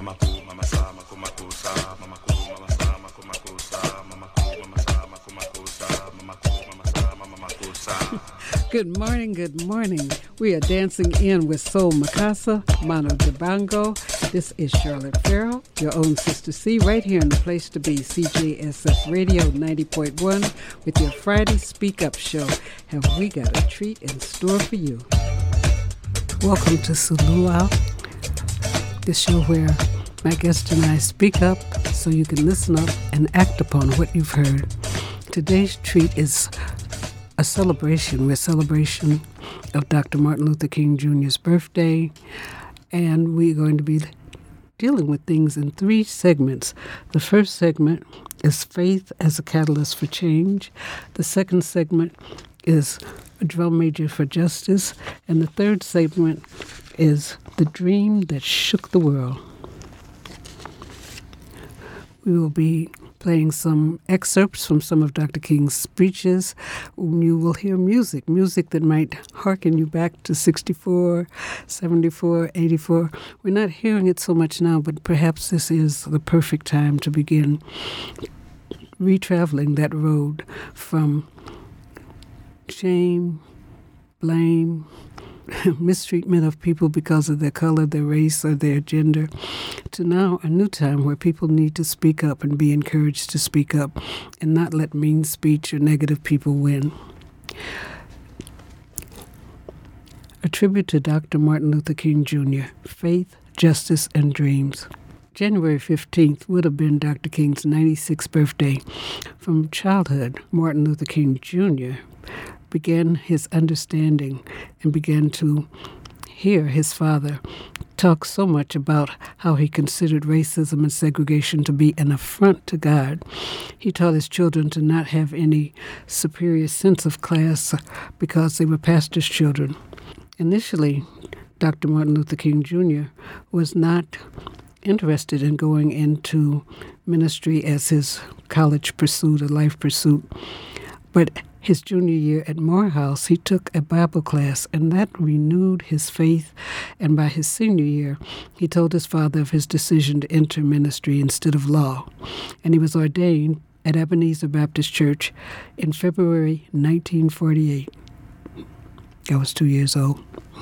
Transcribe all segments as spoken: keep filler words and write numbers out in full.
Good morning, good morning. We are dancing in with Soul Mikasa, Mano Dibango. This is Charlotte Farrell, your own Sister C, right here in the place to be, C J S F Radio ninety point one, with your Friday Speak Up show. Have we got a treat in store for you? Welcome to Suluau, the show where my guest and I speak up so you can listen up and act upon what you've heard. Today's treat is a celebration. We're a celebration of Doctor Martin Luther King Junior's birthday, and we're going to be dealing with things in three segments. The first segment is faith as a catalyst for change. The second segment is a drum major for justice. And the third segment is the dream that shook the world. We will be playing some excerpts from some of Doctor King's speeches. You will hear music, music that might hearken you back to sixty-four, seventy-four, eighty-four. We're not hearing it so much now, but perhaps this is the perfect time to begin retraveling that road from shame, blame, mistreatment of people because of their color, their race, or their gender, to now a new time where people need to speak up and be encouraged to speak up and not let mean speech or negative people win. A tribute to Doctor Martin Luther King Junior, Faith, Justice, and Dreams. January fifteenth would have been Doctor King's ninety-sixth birthday. From childhood, Martin Luther King Junior began his understanding and began to hear his father talk so much about how he considered racism and segregation to be an affront to God. He taught his children to not have any superior sense of class because they were pastor's children. Initially, Doctor Martin Luther King Junior was not interested in going into ministry as his college pursuit or life pursuit, but his junior year at Morehouse, he took a Bible class, and that renewed his faith. And by his senior year, he told his father of his decision to enter ministry instead of law. And he was ordained at Ebenezer Baptist Church in February nineteen forty-eight. I was two years old.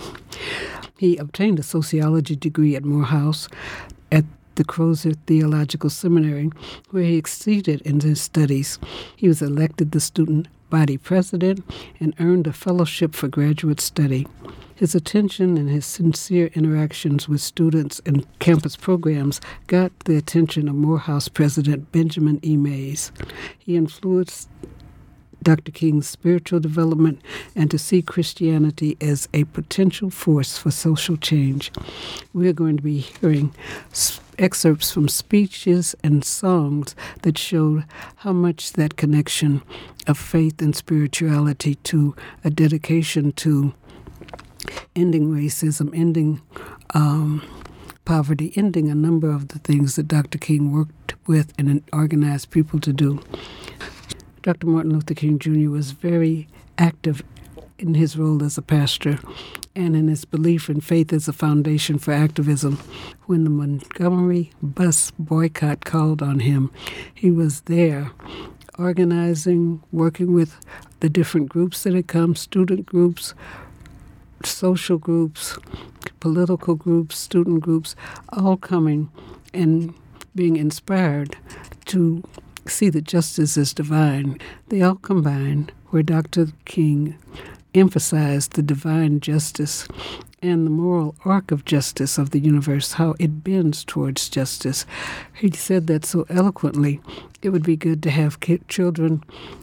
He obtained a sociology degree at Morehouse at the Crozer Theological Seminary, where he exceeded in his studies. He was elected the student body president and earned a fellowship for graduate study. His attention and his sincere interactions with students and campus programs got the attention of Morehouse President Benjamin E. Mays. He influenced Doctor King's spiritual development and to see Christianity as a potential force for social change. We are going to be hearing excerpts from speeches and songs that showed how much that connection of faith and spirituality to a dedication to ending racism, ending um, poverty, ending a number of the things that Doctor King worked with and organized people to do. Doctor Martin Luther King Junior was very active in his role as a pastor and in his belief in faith as a foundation for activism. When the Montgomery bus boycott called on him, he was there organizing, working with the different groups that had come, student groups, social groups, political groups, student groups, all coming and being inspired to see that justice is divine. They all combined where Doctor King emphasized the divine justice and the moral arc of justice of the universe, how it bends towards justice. He said that so eloquently, it would be good to have kid, children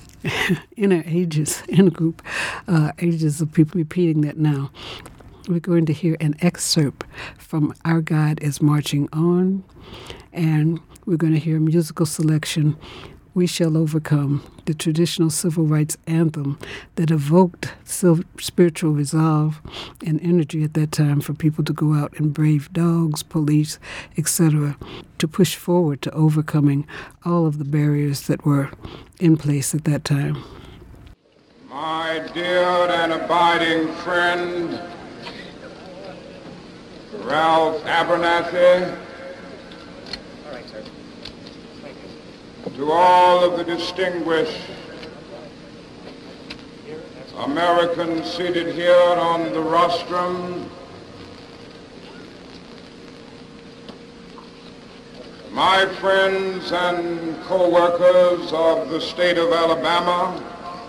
in our ages, in a group, uh, ages of people repeating that now. We're going to hear an excerpt from Our God is Marching On, and we're going to hear a musical selection, We Shall Overcome, the traditional civil rights anthem that evoked spiritual resolve and energy at that time for people to go out and brave dogs, police, et cetera, to push forward to overcoming all of the barriers that were in place at that time. My dear and abiding friend, Ralph Abernathy, to all of the distinguished Americans seated here on the rostrum, my friends and co-workers of the state of Alabama,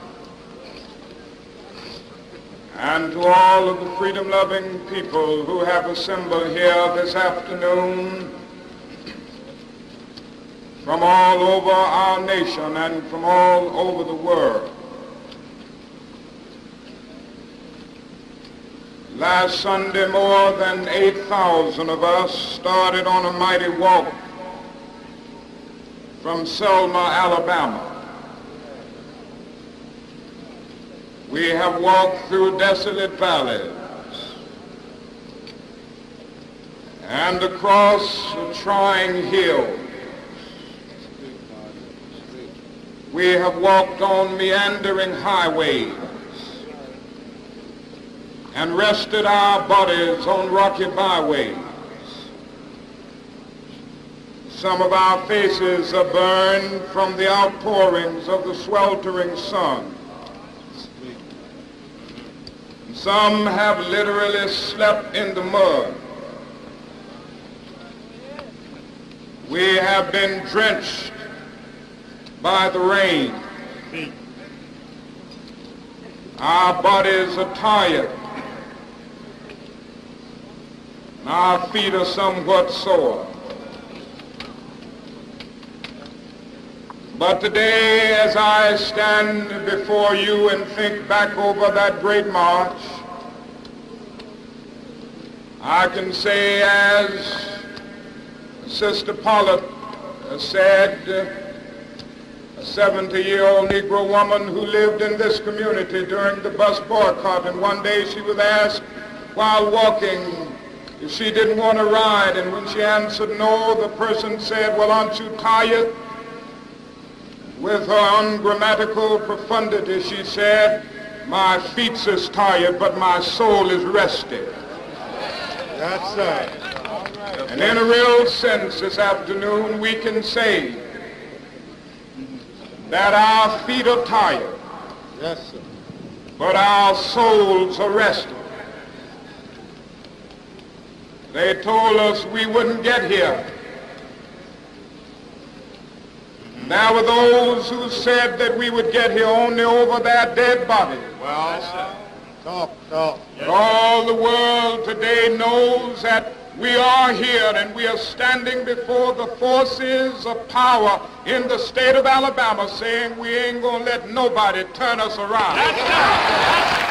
and to all of the freedom-loving people who have assembled here this afternoon from all over our nation and from all over the world. Last Sunday, more than eight thousand of us started on a mighty walk from Selma, Alabama. We have walked through desolate valleys and across trying hills. We have walked on meandering highways and rested our bodies on rocky byways. Some of our faces are burned from the outpourings of the sweltering sun. Some have literally slept in the mud. We have been drenched by the rain. Our bodies are tired. Our feet are somewhat sore. But today, as I stand before you and think back over that great march, I can say, as Sister Pollitt said, a seventy-year-old Negro woman who lived in this community during the bus boycott, and one day she was asked while walking if she didn't want to ride, and when she answered no, the person said, "Well, aren't you tired?" With her ungrammatical profundity, she said, "My feet is tired, but my soul is rested." That's right. And in a real sense this afternoon, we can say that our feet are tired, Yes, sir. but our souls are rested. They told us we wouldn't get here. There were those who said that we would get here only over their dead bodies. Well, talk, talk. But all the world today knows that we are here and we are standing before the forces of power in the state of Alabama saying we ain't gonna let nobody turn us around. That's right.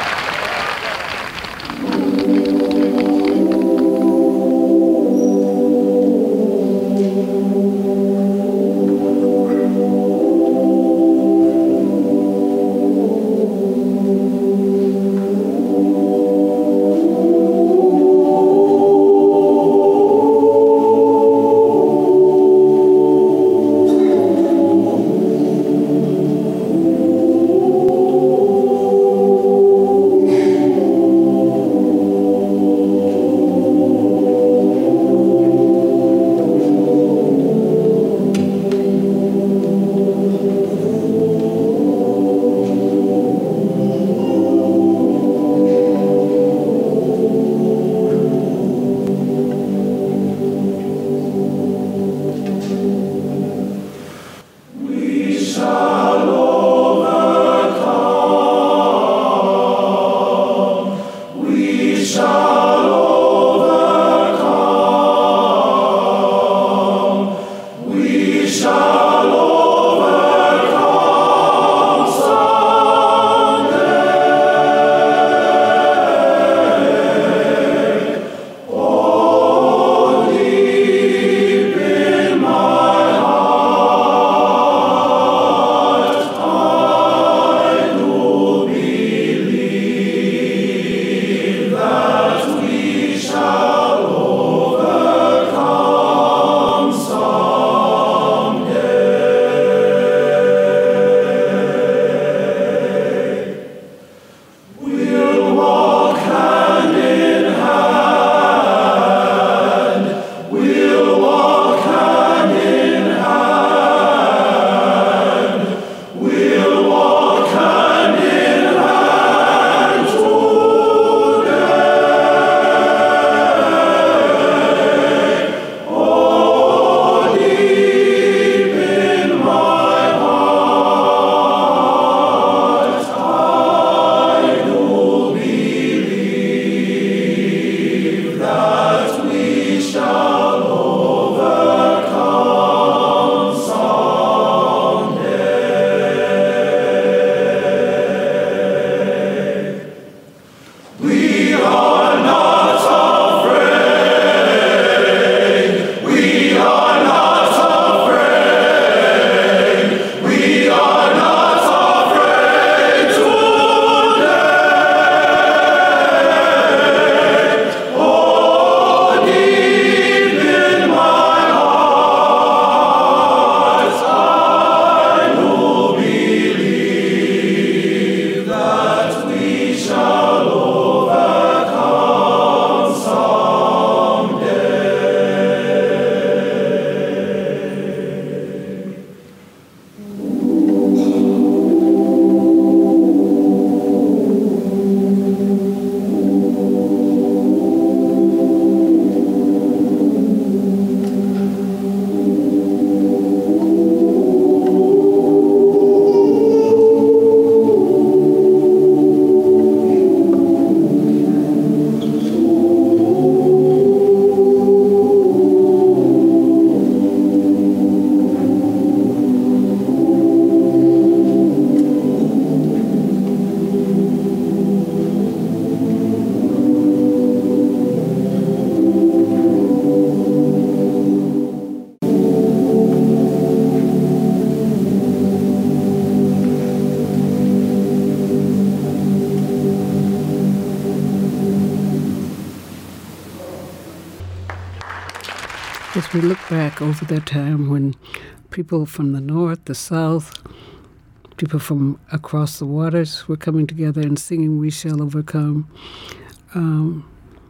As we look back over that time when people from the north, the south, people from across the waters were coming together and singing We Shall Overcome, um,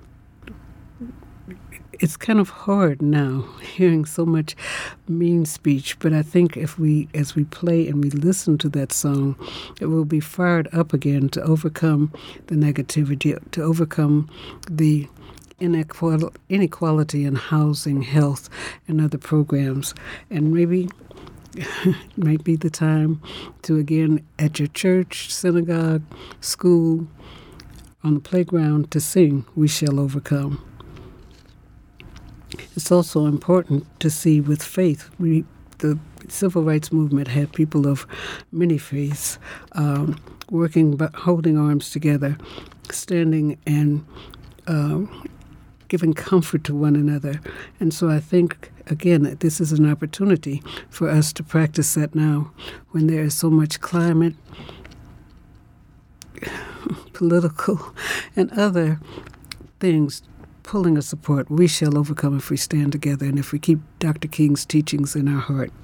it's kind of hard now hearing so much mean speech, but I think if we, as we play and we listen to that song, it will be fired up again to overcome the negativity, to overcome the inequal- inequality in housing, health, and other programs. And maybe it might be the time to, again, at your church, synagogue, school, on the playground, to sing We Shall Overcome. It's also important to see with faith. We, the civil rights movement had people of many faiths um, working, but holding arms together, standing and uh, giving comfort to one another. And so I think, again, this is an opportunity for us to practice that now when there is so much climate, political, and other things pulling us apart. We shall overcome if we stand together and if we keep Doctor King's teachings in our heart.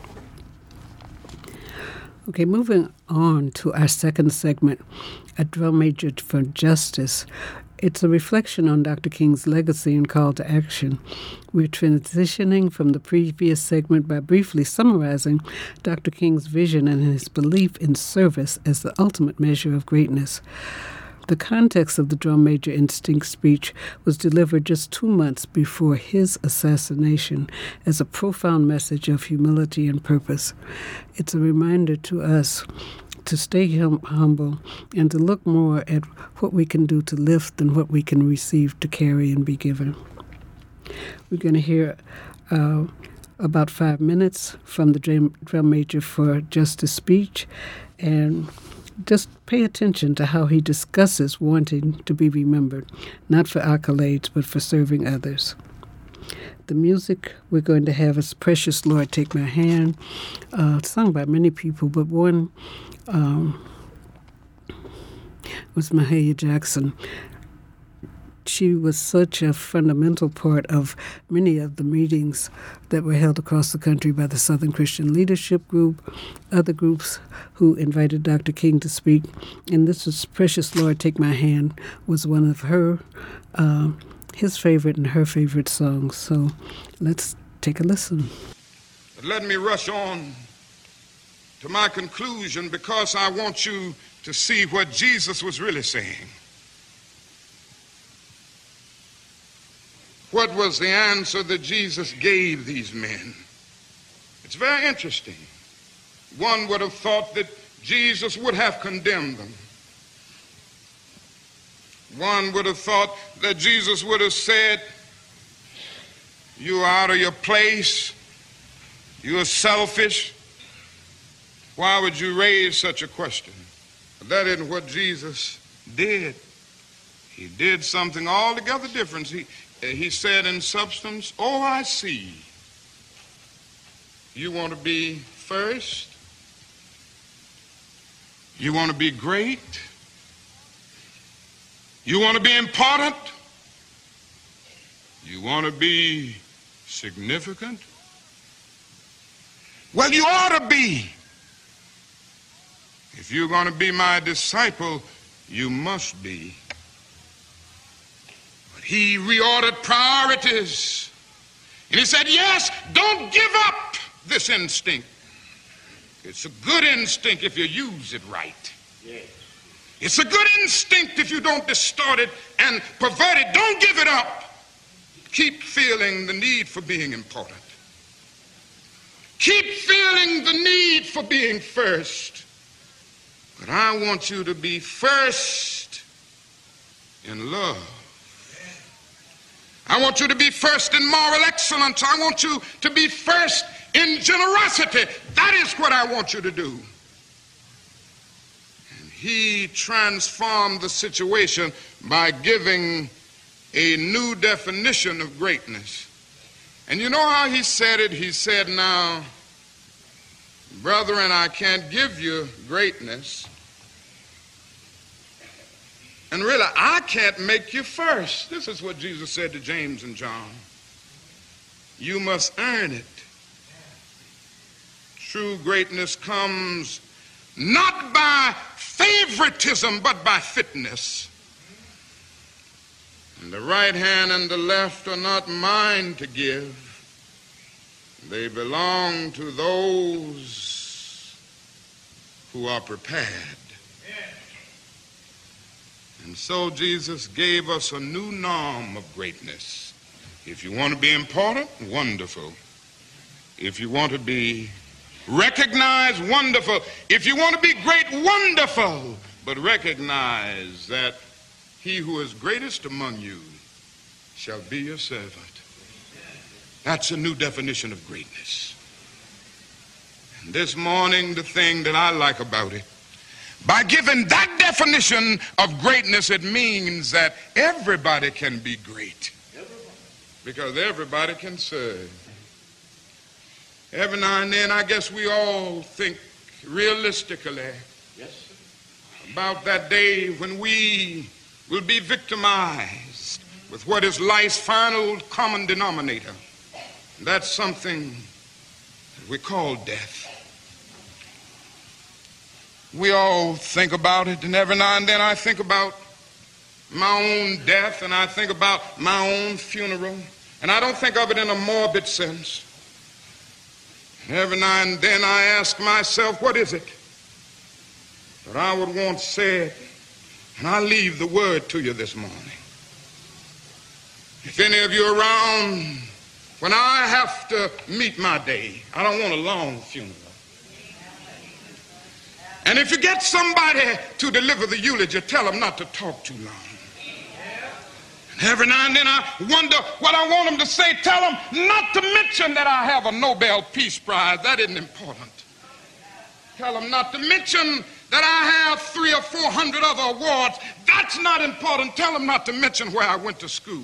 Okay, moving on to our second segment, A Drum Major for Justice. It's a reflection on Doctor King's legacy and call to action. We're transitioning from the previous segment by briefly summarizing Doctor King's vision and his belief in service as the ultimate measure of greatness. The context of the Drum Major Instinct speech was delivered just two months before his assassination as a profound message of humility and purpose. It's a reminder to us to stay hum- humble and to look more at what we can do to lift than what we can receive to carry and be given. We're going to hear uh, about five minutes from the Drum, Drum Major for Justice speech, and just pay attention to how he discusses wanting to be remembered, not for accolades, but for serving others. The music we're going to have is Precious Lord, Take My Hand, uh, sung by many people, but one um, was Mahalia Jackson. She was such a fundamental part of many of the meetings that were held across the country by the Southern Christian Leadership Group, other groups who invited Doctor King to speak. And this was Precious Lord, Take My Hand, was one of her, uh, his favorite and her favorite songs. So let's take a listen. But let me rush on to my conclusion because I want you to see what Jesus was really saying. What was the answer that Jesus gave these men? It's very interesting. One would have thought that Jesus would have condemned them. One would have thought that Jesus would have said, "You are out of your place. You are selfish. Why would you raise such a question?" But that isn't what Jesus did. He did something altogether different. He, he said in substance, "Oh, I see. You want to be first? You want to be great? You want to be important? You want to be significant? Well, you ought to be. If you're going to be my disciple, you must be." But he reordered priorities. And he said, yes, don't give up this instinct. It's a good instinct if you use it right. Yes. It's a good instinct if you don't distort it and pervert it. Don't give it up. Keep feeling the need for being important. Keep feeling the need for being first. But I want you to be first in love. I want you to be first in moral excellence. I want you to be first in generosity. That is what I want you to do. And he transformed the situation by giving a new definition of greatness. And you know how he said it? He said, "Now, brethren, I can't give you greatness. And really, I can't make you first." This is what Jesus said to James and John. You must earn it. True greatness comes not by favoritism, but by fitness. And the right hand and the left are not mine to give. They belong to those who are prepared. And so Jesus gave us a new norm of greatness. If you want to be important, wonderful. If you want to be recognized, wonderful. If you want to be great, wonderful. But recognize that he who is greatest among you shall be your servant. That's a new definition of greatness. And this morning, the thing that I like about it, by giving that definition of greatness, it means that everybody can be great. Because everybody can serve. Every now and then, I guess we all think realistically yes, about that day when we will be victimized with what is life's final common denominator. That's something that we call death. We all think about it, and every now and then I think about my own death, and I think about my own funeral, and I don't think of it in a morbid sense. And every now and then I ask myself, what is it that I would want said? And I leave the word to you this morning. If any of you are around when I have to meet my day, I don't want a long funeral. And if you get somebody to deliver the eulogy, tell them not to talk too long. And every now and then I wonder what I want them to say. Tell them not to mention that I have a Nobel Peace Prize. That isn't important. Tell them not to mention that I have three or four hundred other awards. That's not important. Tell them not to mention where I went to school.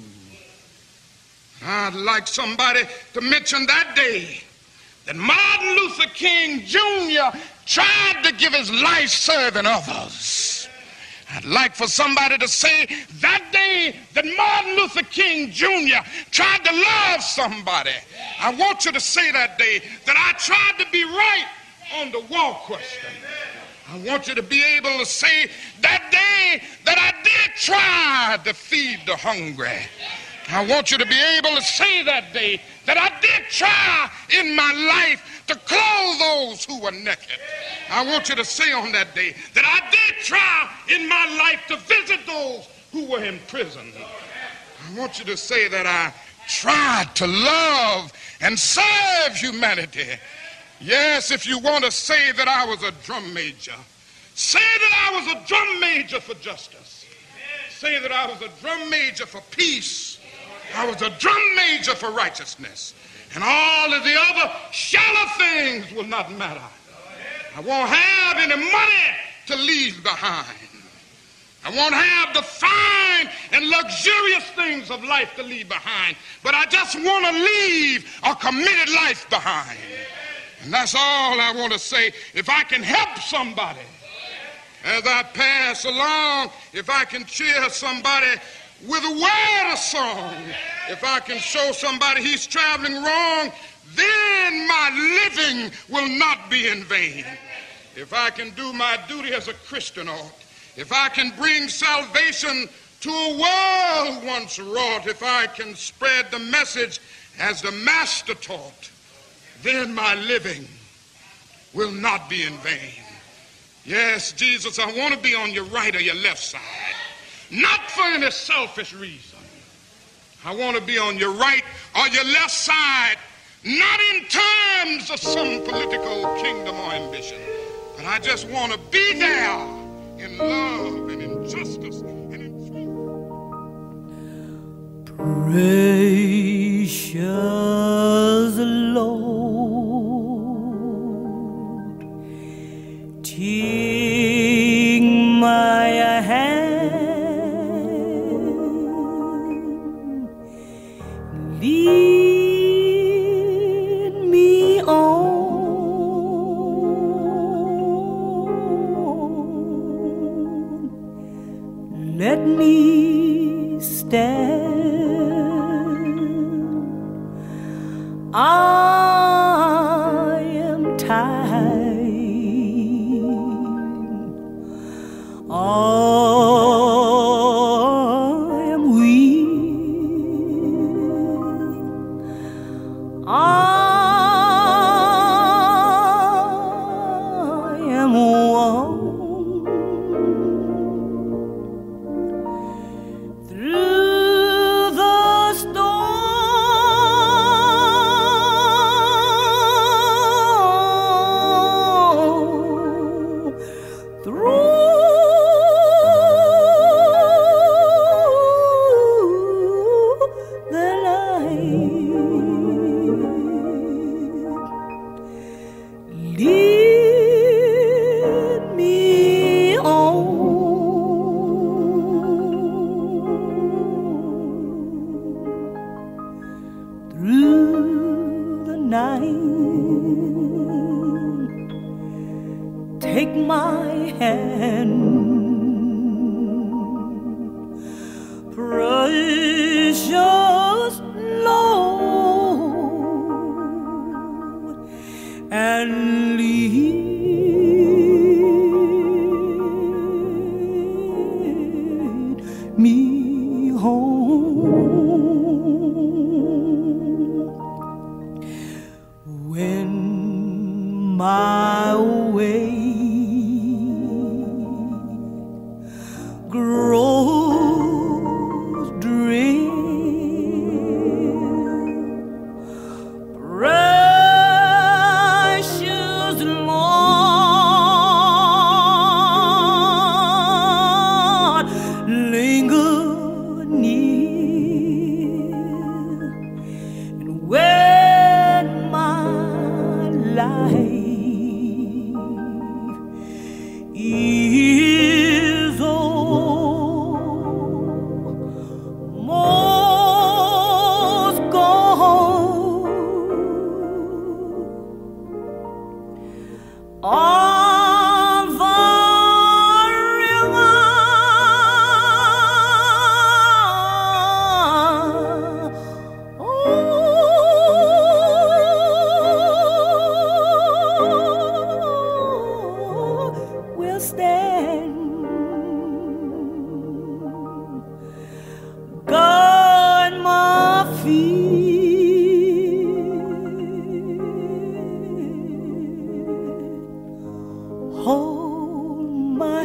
I'd like somebody to mention that day that Martin Luther King Junior tried to give his life serving others. I'd like for somebody to say that day that Martin Luther King Junior tried to love somebody. I want you to say that day that I tried to be right on the war question. I want you to be able to say that day that I did try to feed the hungry. I want you to be able to say that day that I did try in my life to clothe those who were naked. I want you to say on that day that I did try in my life to visit those who were in prison. I want you to say that I tried to love and serve humanity. Yes, if you want to say that I was a drum major, say that I was a drum major for justice. Say that I was a drum major for peace. I was a drum major for righteousness. And all of the other shallow things will not matter. I won't have any money to leave behind. I won't have the fine and luxurious things of life to leave behind. But I just want to leave a committed life behind. And that's all I want to say. If I can help somebody as I pass along, if I can cheer somebody with a word of song, if I can show somebody he's traveling wrong, then my living will not be in vain. If I can do my duty as a Christian ought, if I can bring salvation to a world once wrought, if I can spread the message as the Master taught, then my living will not be in vain. Yes, Jesus, I want to be on your right or your left side. Not for any selfish reason. I want to be on your right or your left side, not in terms of some political kingdom or ambition, but I just want to be there in love and in justice and in truth. Precious Lord, take my hand. Lead me on, let me stand I am tired. I am weak. I am worn. Through the storm, through the night, lead me on through the night. Take my hand, precious Lord, and lead me home. When my way grows drear, precious Lord, linger near. And when my life is almost gone, on the river, oh, we'll stand. Guard my feet, hold my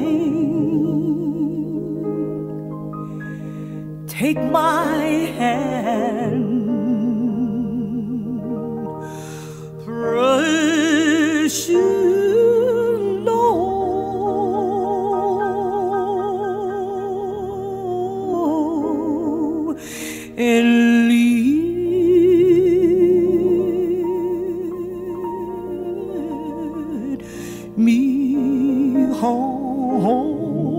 hand, take my hand, precious Lord, and lead me home.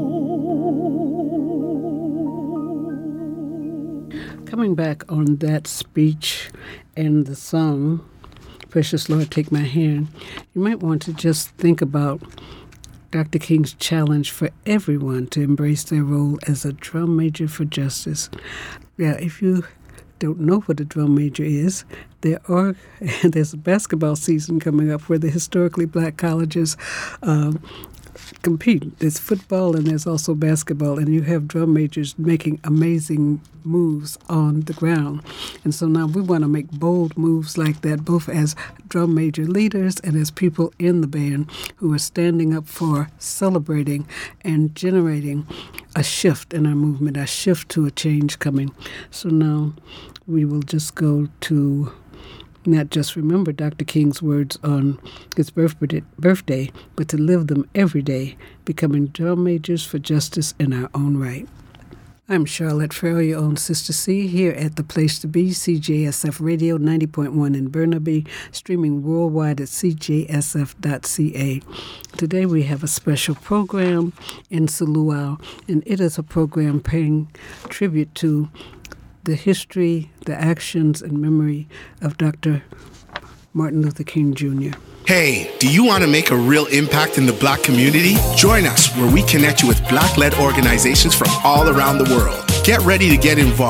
Coming back on that speech and the song, Precious Lord, Take My Hand, you might want to just think about Doctor King's challenge for everyone to embrace their role as a drum major for justice. Yeah, if you don't know what a drum major is, there are there's a basketball season coming up where the historically black colleges um, compete. There's football and there's also basketball, and you have drum majors making amazing moves on the ground. And so now we want to make bold moves like that, both as drum major leaders and as people in the band who are standing up for celebrating and generating a shift in our movement, a shift to a change coming. So now we will just go to not just remember Doctor King's words on his birthday, birthday, but to live them every day, becoming drum majors for justice in our own right. I'm Charlotte Farrell, your own Sister C, here at the place to be, C J S F Radio ninety point one in Burnaby, streaming worldwide at c j s f dot c a. Today we have a special program in Saluau, and it is a program paying tribute to the history, the actions, and memory of Doctor Martin Luther King Junior Hey, do you want to make a real impact in the Black community? Join us where we connect you with Black-led organizations from all around the world. Get ready to get involved.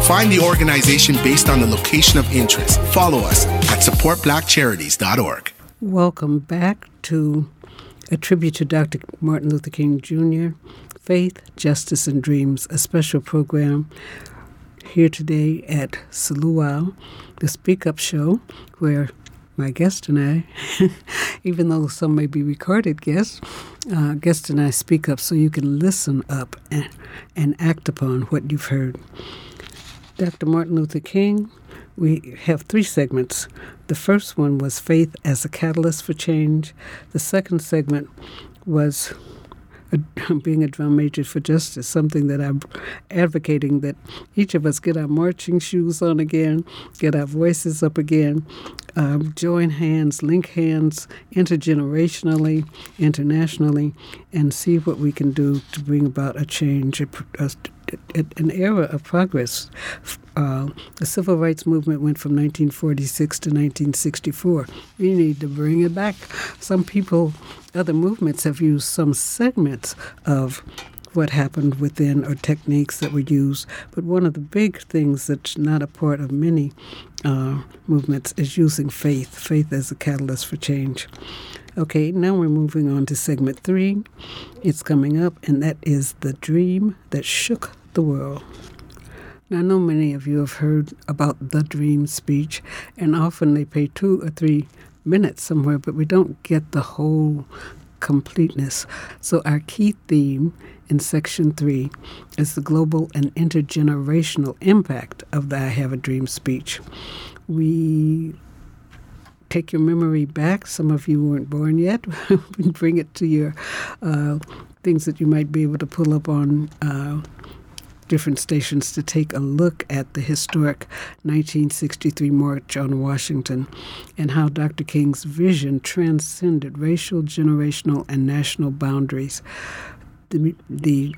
Find the organization based on the location of interest. Follow us at support black charities dot org. Welcome back to a tribute to Doctor Martin Luther King Junior, Faith, Justice, and Dreams, a special program here today at Saluau, the Speak Up Show, where my guest and I, even though some may be recorded guests, uh, guest and I speak up so you can listen up and, and act upon what you've heard. Doctor Martin Luther King, we have three segments. The first one was Faith as a Catalyst for Change. The second segment was a, being a drum major for justice, something that I'm advocating that each of us get our marching shoes on again, get our voices up again, um, join hands, link hands intergenerationally, internationally, and see what we can do to bring about a change, a, a, an era of progress. Uh, the civil rights movement went from nineteen forty-six to nineteen sixty-four. We need to bring it back. Some people, other movements have used some segments of what happened within or techniques that were used, but one of the big things that's not a part of many uh, movements is using faith, faith as a catalyst for change. Okay, now we're moving on to segment three. It's coming up, and that is the dream that shook the world. Now, I know many of you have heard about the dream speech, and often they pay two or three minutes somewhere, but we don't get the whole completeness. So our key theme in section three is the global and intergenerational impact of the I Have a Dream speech. We take your memory back. Some of you weren't born yet. We bring it to your uh, things that you might be able to pull up on uh, different stations to take a look at the historic nineteen sixty-three March on Washington and how Doctor King's vision transcended racial, generational, and national boundaries. The, the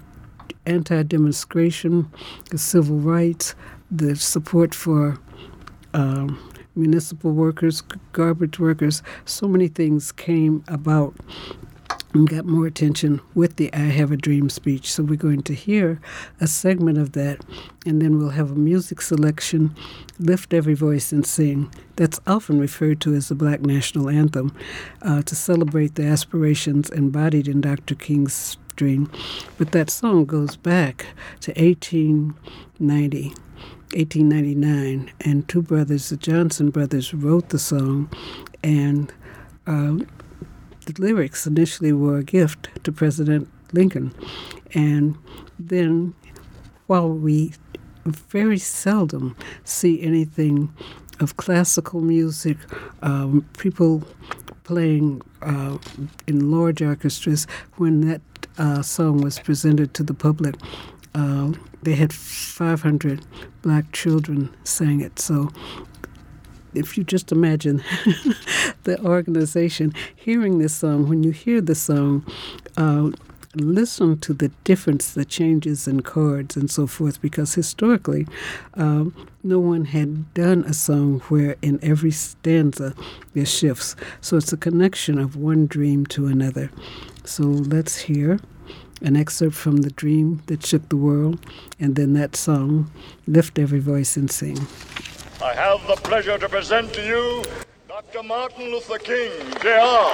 anti-demonstration, the civil rights, the support for um, municipal workers, garbage workers, so many things came about and got more attention with the I Have a Dream speech. So we're going to hear a segment of that, and then we'll have a music selection, Lift Every Voice and Sing. That's often referred to as the Black National Anthem, uh, to celebrate the aspirations embodied in Doctor King's dream. But that song goes back to eighteen ninety. eighteen ninety-nine, and two brothers, the Johnson brothers, wrote the song, and uh, the lyrics initially were a gift to President Lincoln. And then, while we very seldom see anything of classical music, um, people playing uh, in large orchestras, when that uh, song was presented to the public, uh, they had five hundred black children sang it. So if you just imagine the organization hearing this song, when you hear the song, uh, listen to the difference, the changes in chords and so forth, because historically um, no one had done a song where in every stanza there shifts. So it's a connection of one dream to another. So let's hear an excerpt from The Dream That Shook the World, and then that song, Lift Every Voice and Sing. I have the pleasure to present to you Doctor Martin Luther King, J R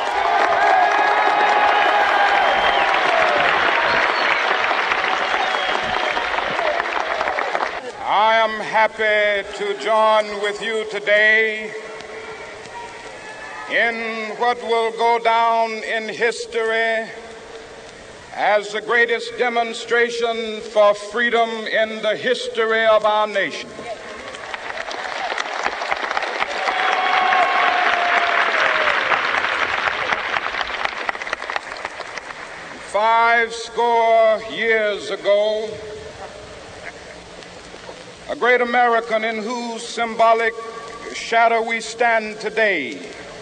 I am happy to join with you today in what will go down in history as the greatest demonstration for freedom in the history of our nation. Five score years ago, a great American in whose symbolic shadow we stand today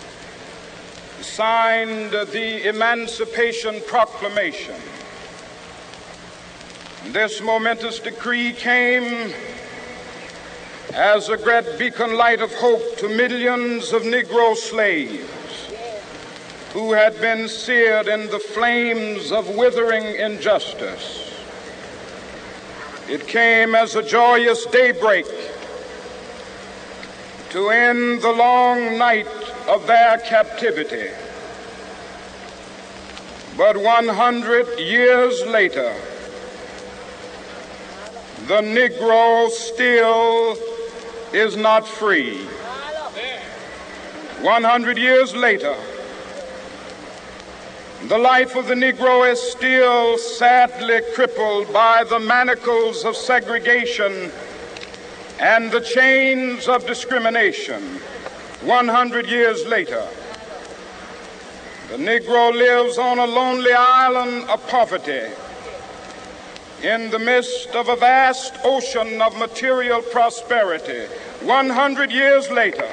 signed the Emancipation Proclamation. This momentous decree came as a great beacon light of hope to millions of Negro slaves who had been seared in the flames of withering injustice. It came as a joyous daybreak to end the long night of their captivity. But one hundred years later, the Negro still is not free. one hundred years later, the life of the Negro is still sadly crippled by the manacles of segregation and the chains of discrimination. one hundred years later, the Negro lives on a lonely island of poverty in the midst of a vast ocean of material prosperity. one hundred years later,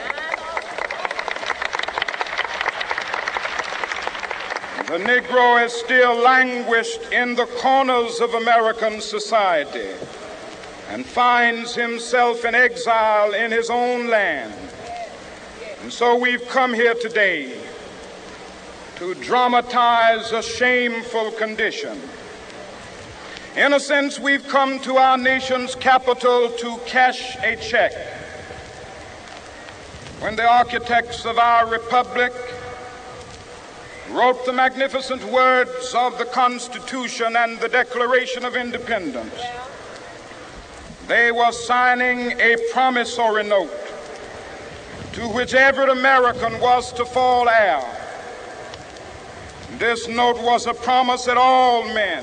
the Negro is still languished in the corners of American society and finds himself in exile in his own land. And so we've come here today to dramatize a shameful condition. In a sense, we've come to our nation's capital to cash a check. When the architects of our republic wrote the magnificent words of the Constitution and the Declaration of Independence, they were signing a promissory note to which every American was to fall heir. This note was a promise that all men,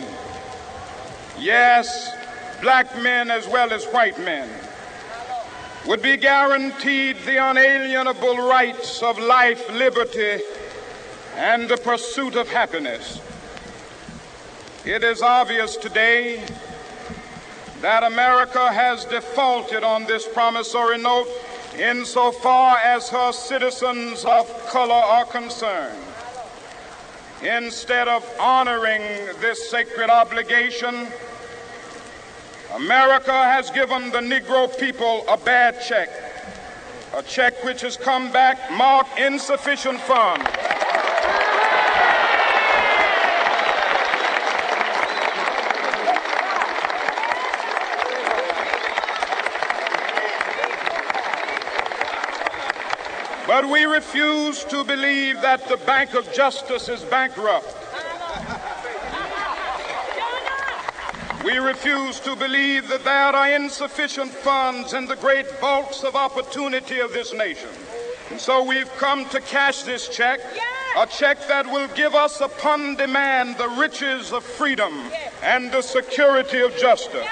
yes, black men as well as white men, would be guaranteed the unalienable rights of life, liberty, and the pursuit of happiness. It is obvious today that America has defaulted on this promissory note insofar as her citizens of color are concerned. Instead of honoring this sacred obligation, America has given the Negro people a bad check, a check which has come back marked insufficient funds. But we refuse to believe that the Bank of Justice is bankrupt. We refuse to believe that there are insufficient funds in the great vaults of opportunity of this nation. And so we've come to cash this check, a check that will give us upon demand the riches of freedom and the security of justice.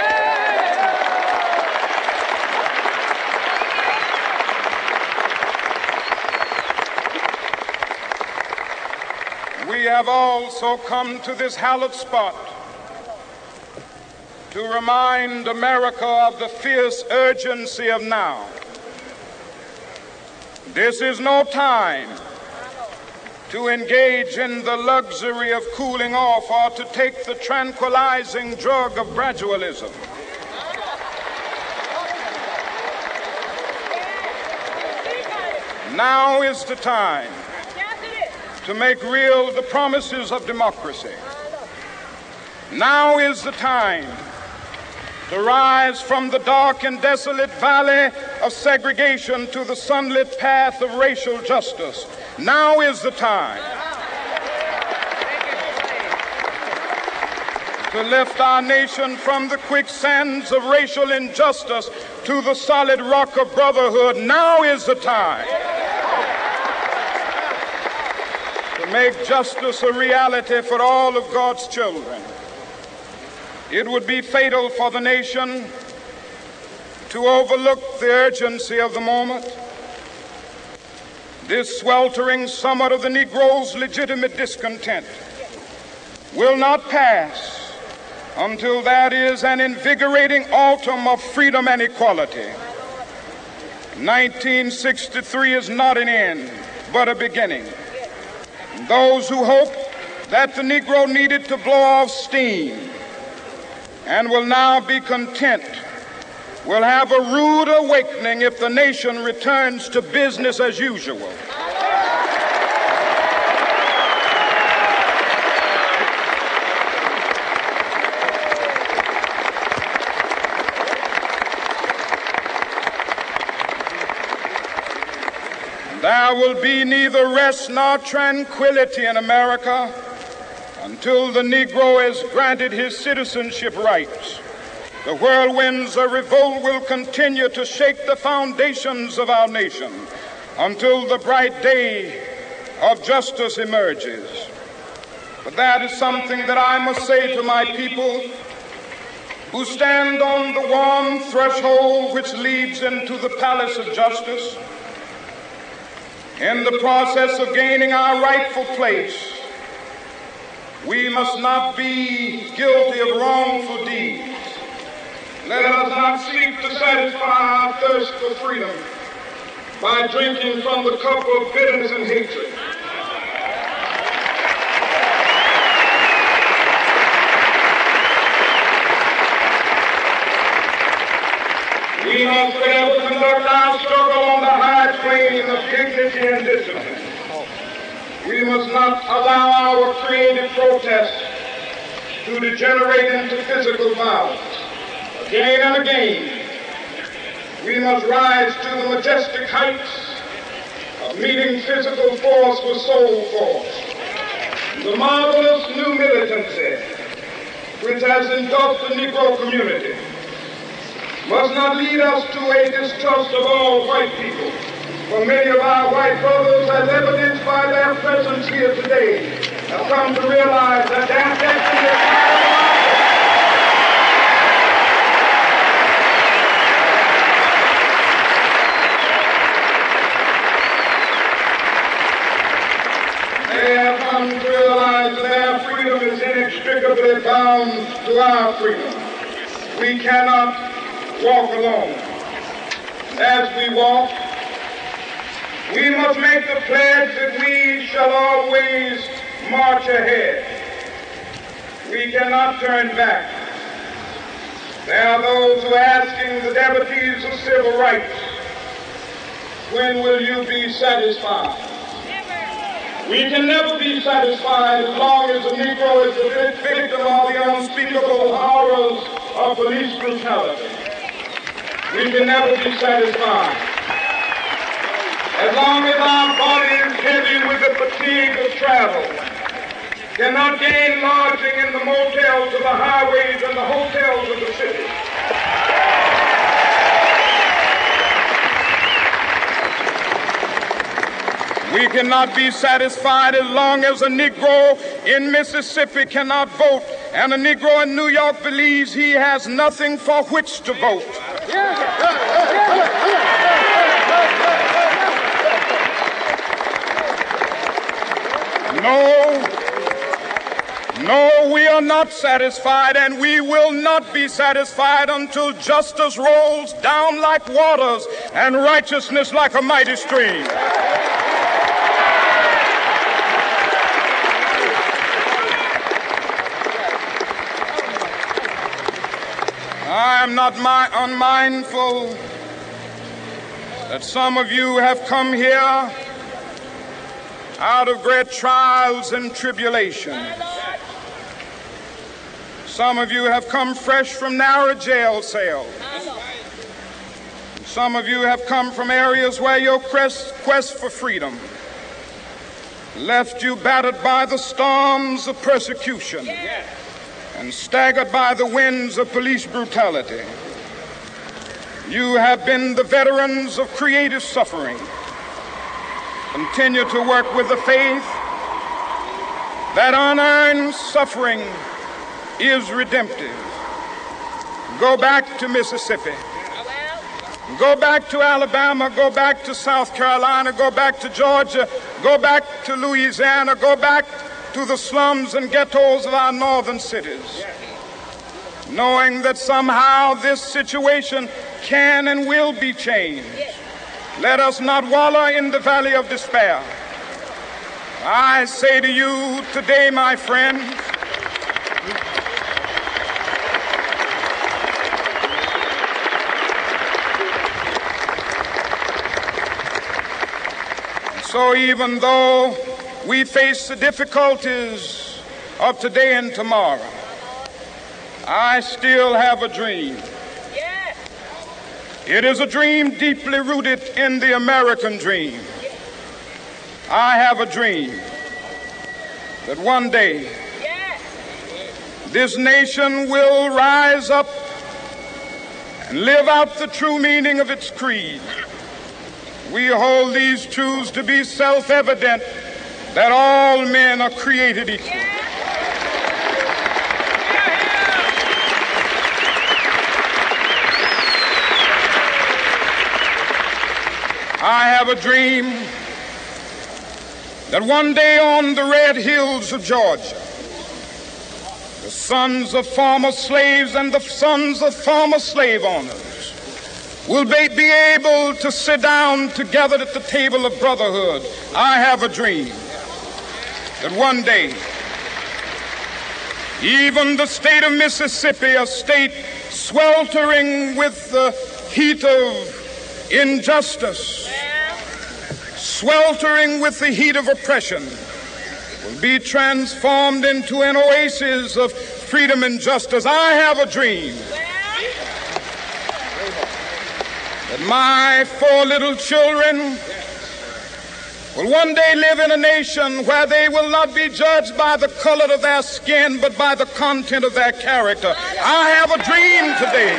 We have also come to this hallowed spot to remind America of the fierce urgency of now. This is no time to engage in the luxury of cooling off or to take the tranquilizing drug of gradualism. Now is the time to make real the promises of democracy. Now is the time to rise from the dark and desolate valley of segregation to the sunlit path of racial justice. Now is the time to lift our nation from the quicksands of racial injustice to the solid rock of brotherhood. Now is the time to make justice a reality for all of God's children. It would be fatal for the nation to overlook the urgency of the moment. This sweltering summit of the Negro's legitimate discontent will not pass until that is an invigorating autumn of freedom and equality. nineteen sixty-three is not an end, but a beginning. Those who hope that the Negro needed to blow off steam and will now be content will have a rude awakening if the nation returns to business as usual. there will be neither rest nor tranquility in America until the Negro is granted his citizenship rights. The whirlwinds of revolt will continue to shake the foundations of our nation until the bright day of justice emerges. But that is something that I must say to my people who stand on the warm threshold which leads into the palace of justice. In the process of gaining our rightful place, we must not be guilty of wrongful deeds. Let us not seek to satisfy our thirst for freedom by drinking from the cup of bitterness and hatred. We must forever conduct our struggle on the high plane of dignity and discipline. We must not allow our creative protest to degenerate into physical violence. Again and again, we must rise to the majestic heights of meeting physical force with soul force. The marvelous new militancy which has engulfed the Negro community must not lead us to a distrust of all white people. For many of our white brothers, as evidenced by their presence here today, have come to realize that their destiny is not They have come to realize that their freedom is inextricably bound to our freedom. We cannot walk alone. As we walk, we must make the pledge that we shall always march ahead. We cannot turn back. There are those who are asking the devotees of civil rights, when will you be satisfied? We can never be satisfied as long as the Negro is the victim of the unspeakable horrors of police brutality. We can never be satisfied as long as our body is heavy with the fatigue of travel, cannot gain lodging in the motels of the highways and the hotels of the city. We cannot be satisfied as long as a Negro in Mississippi cannot vote and a Negro in New York believes he has nothing for which to vote. No, no, we are not satisfied, and we will not be satisfied until justice rolls down like waters and righteousness like a mighty stream. I am not my, unmindful that some of you have come here out of great trials and tribulations. Some of you have come fresh from narrow jail cells. Some of you have come from areas where your quest, quest for freedom left you battered by the storms of persecution and staggered by the winds of police brutality. You have been the veterans of creative suffering. Continue to work with the faith that unearned suffering is redemptive. Go back to Mississippi. Go back to Alabama. Go back to South Carolina. Go back to Georgia. Go back to Louisiana. Go back to the slums and ghettos of our northern cities, knowing that somehow this situation can and will be changed. Let us not wallow in the valley of despair. I say to you today, my friends, so even though we face the difficulties of today and tomorrow, I still have a dream. It is a dream deeply rooted in the American dream. I have a dream that one day this nation will rise up and live out the true meaning of its creed. We hold these truths to be self-evident, that all men are created equal. I have a dream that one day on the red hills of Georgia, the sons of former slaves and the sons of former slave owners will be able to sit down together at the table of brotherhood. I have a dream that one day, even the state of Mississippi, a state sweltering with the heat of injustice, sweltering with the heat of oppression, will be transformed into an oasis of freedom and justice. I have a dream that my four little children will one day live in a nation where they will not be judged by the color of their skin, but by the content of their character. I have a dream today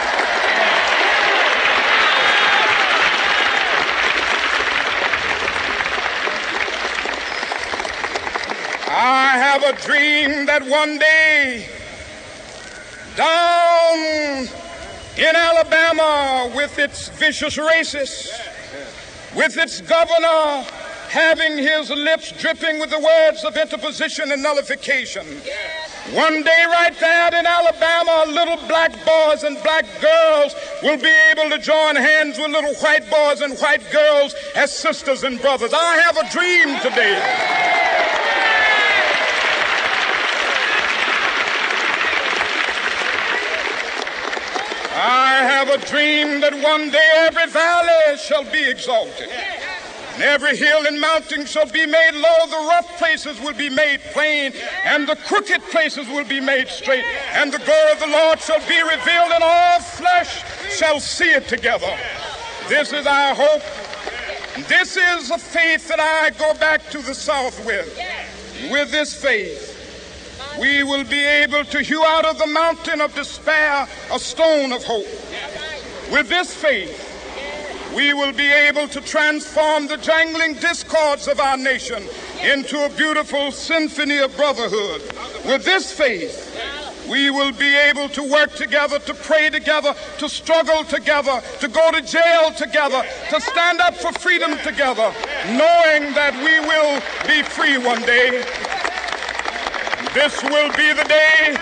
I have a dream that one day down in Alabama, with its vicious racists, with its governor having his lips dripping with the words of interposition and nullification, one day right there in Alabama, little black boys and black girls will be able to join hands with little white boys and white girls as sisters and brothers. I have a dream today I have a dream that one day every valley shall be exalted, and every hill and mountain shall be made low. The rough places will be made plain, and the crooked places will be made straight. And the glory of the Lord shall be revealed, and all flesh shall see it together. This is our hope. This is a faith that I go back to the South with. With this faith, we will be able to hew out of the mountain of despair a stone of hope. With this faith, we will be able to transform the jangling discords of our nation into a beautiful symphony of brotherhood. With this faith, we will be able to work together, to pray together, to struggle together, to go to jail together, to stand up for freedom together, knowing that we will be free one day. This will be the day,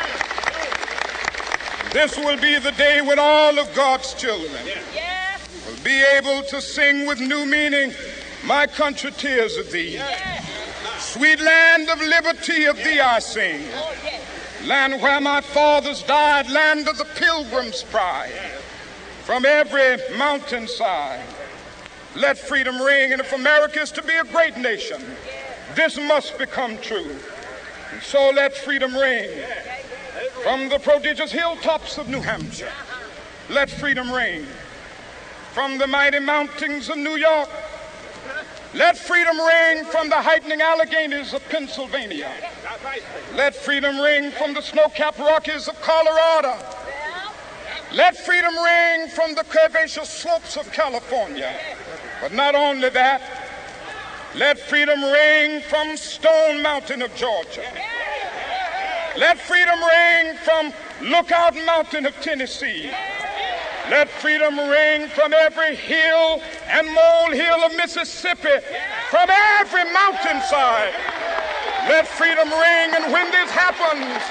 this will be the day when all of God's children will be able to sing with new meaning, my country, tears of thee. Sweet land of liberty, of thee I sing. Land where my fathers died, land of the pilgrim's pride. From every mountainside, let freedom ring. And if America is to be a great nation, this must become true. And so let freedom ring from the prodigious hilltops of New Hampshire. Let freedom ring from the mighty mountains of New York. Let freedom ring from the heightening Alleghenies of Pennsylvania. Let freedom ring from the snow-capped Rockies of Colorado. Let freedom ring from the curvaceous slopes of California. But not only that, let freedom ring from Stone Mountain of Georgia. Let freedom ring from Lookout Mountain of Tennessee. Let freedom ring from every hill and molehill of Mississippi, from every mountainside. Let freedom ring, and when this happens,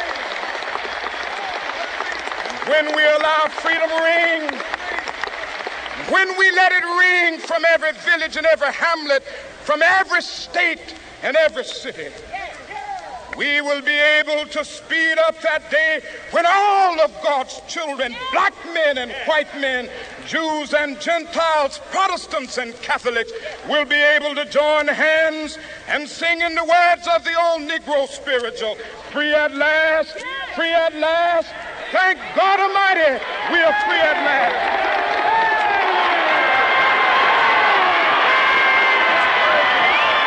when we allow freedom to ring, when we let it ring from every village and every hamlet, from every state and every city, we will be able to speed up that day when all of God's children, black men and white men, Jews and Gentiles, Protestants and Catholics, will be able to join hands and sing in the words of the old Negro spiritual, free at last, free at last, thank God Almighty, we are free at last.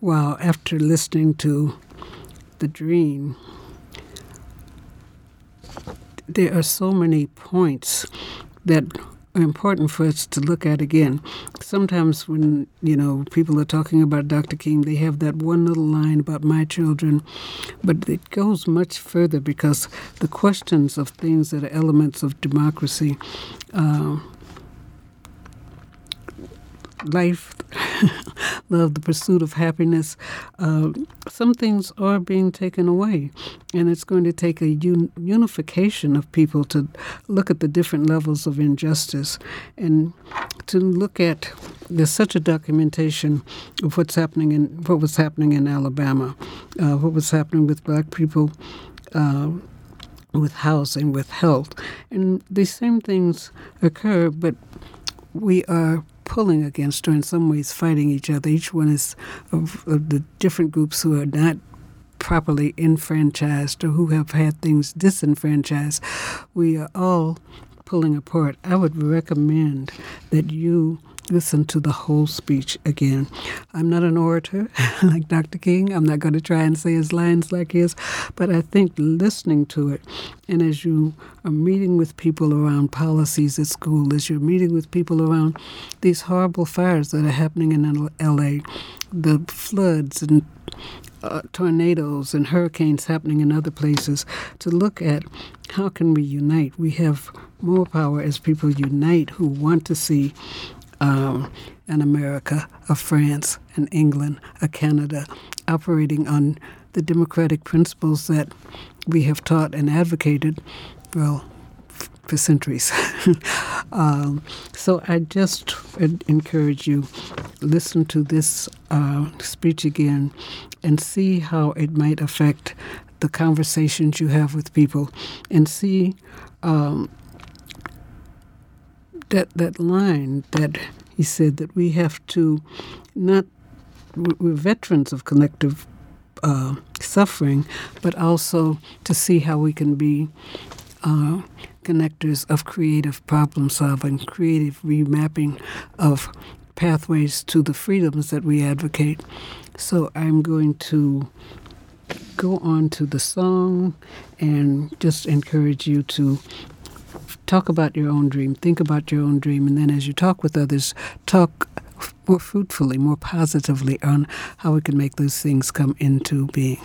wow, after listening to the dream, there are so many points that are important for us to look at again. Sometimes when, you know, people are talking about Doctor King, they have that one little line about my children, but it goes much further because the questions of things that are elements of democracy, uh, life, love, the pursuit of happiness, uh, some things are being taken away. And it's going to take a un- unification of people to look at the different levels of injustice and to look at, there's such a documentation of what's happening in, what was happening in Alabama, uh, what was happening with black people, uh, with housing, with health. And these same things occur, but we are pulling against, or in some ways fighting each other. Each one is of, of the different groups who are not properly enfranchised or who have had things disenfranchised. We are all pulling apart. I would recommend that you listen to the whole speech again. I'm not an orator like Doctor King. I'm not going to try and say his lines like his, but I think listening to it, and as you are meeting with people around policies at school, as you're meeting with people around these horrible fires that are happening in L A, the floods and uh, tornadoes and hurricanes happening in other places, to look at how can we unite. We have more power as people unite who want to see Um, an America, a France, an England, a Canada, operating on the democratic principles that we have taught and advocated, well, f- for centuries. um, so I just encourage you, listen to this uh, speech again and see how it might affect the conversations you have with people, and see um, that that line that he said, that we have to not, we're veterans of collective uh, suffering, but also to see how we can be uh, connectors of creative problem solving, creative remapping of pathways to the freedoms that we advocate. So I'm going to go on to the song and just encourage you to talk about your own dream, think about your own dream, and then as you talk with others, talk more fruitfully, more positively on how we can make those things come into being.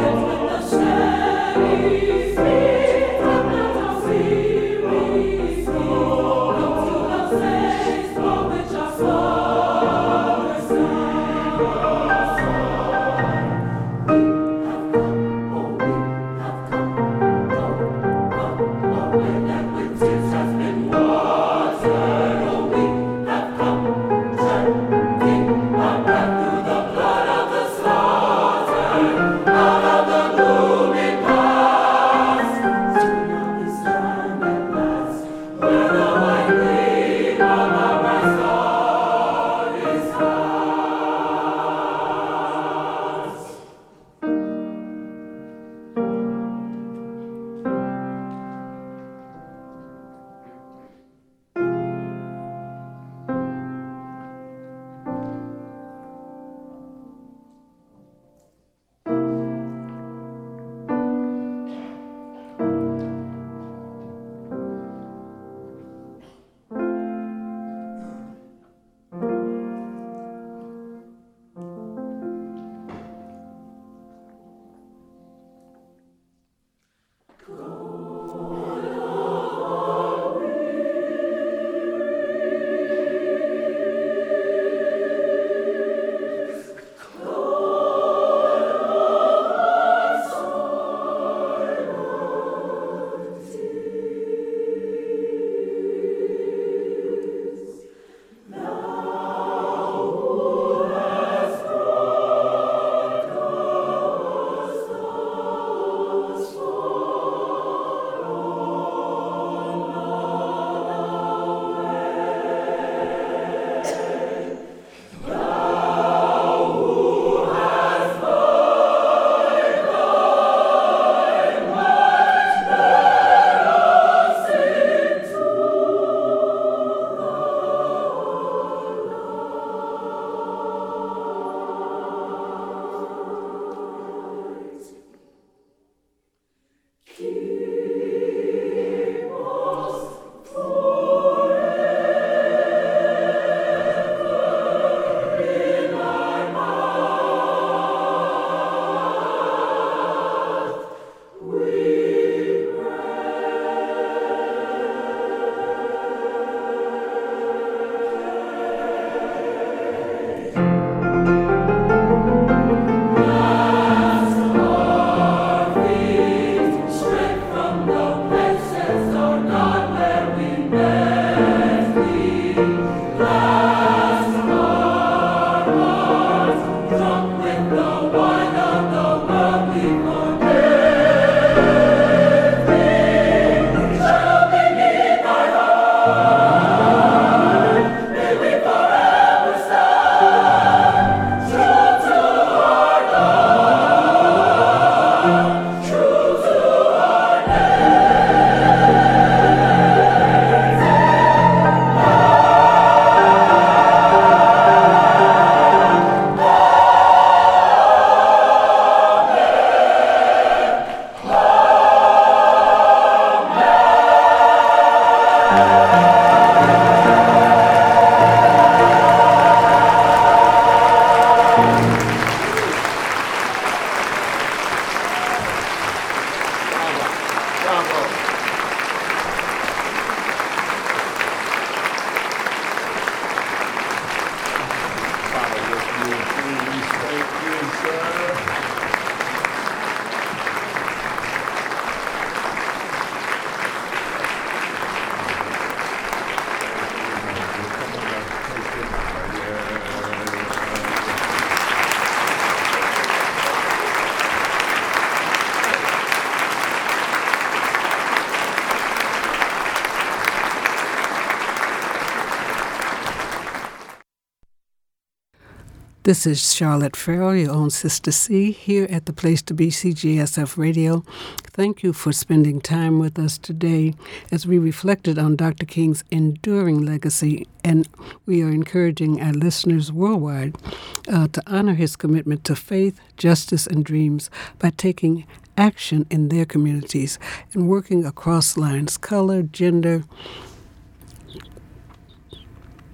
This is Charlotte Farrell, your own Sister C, here at the Place to Be C J S F Radio. Thank you for spending time with us today as we reflected on Doctor King's enduring legacy, and we are encouraging our listeners worldwide uh, to honor his commitment to faith, justice, and dreams by taking action in their communities and working across lines, color, gender,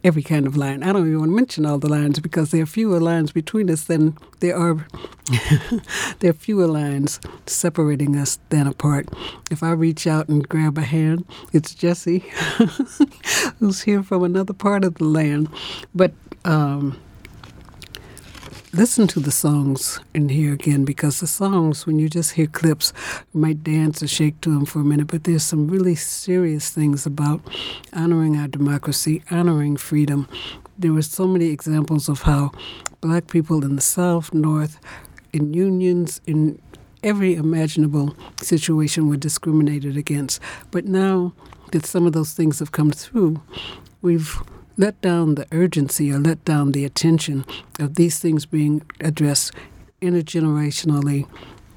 every kind of line. I don't even want to mention all the lines because there are fewer lines between us than there are there are fewer lines separating us than apart. If I reach out and grab a hand, it's Jesse who's here from another part of the land. But um, listen to the songs in here again, because the songs, when you just hear clips, you might dance or shake to them for a minute, but there's some really serious things about honoring our democracy, honoring freedom. There were so many examples of how black people in the South, North, in unions, in every imaginable situation were discriminated against. But now that some of those things have come through, we've let down the urgency or let down the attention of these things being addressed intergenerationally,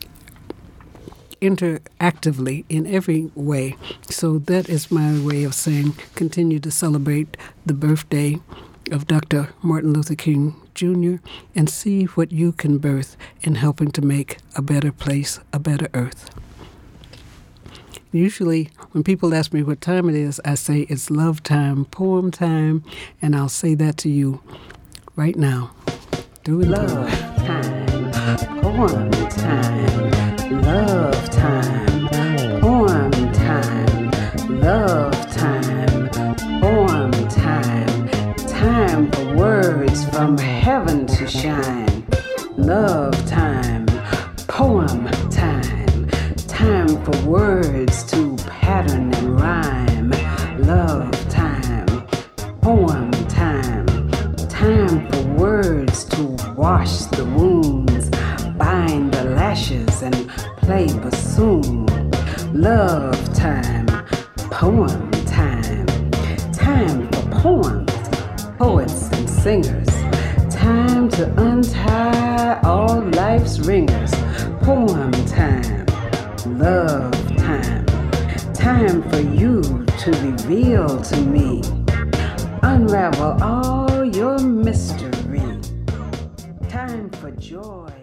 interactively, in every way. So that is my way of saying continue to celebrate the birthday of Doctor Martin Luther King Junior and see what you can birth in helping to make a better place, a better earth. Usually, when people ask me what time it is, I say it's love time, poem time, and I'll say that to you right now. Do it. Love time, poem time, love time, poem time, love time, poem time, time for words from heaven to shine. Love time, poem time, time for words to pattern and rhyme. Love time, poem time, time for words to wash the wounds, bind the lashes and play bassoon. Love time, poem time, time for poems, poets and singers, time to untie all life's ringers. Poem time, love time, time for you to reveal to me, unravel all your mystery. Time for joy.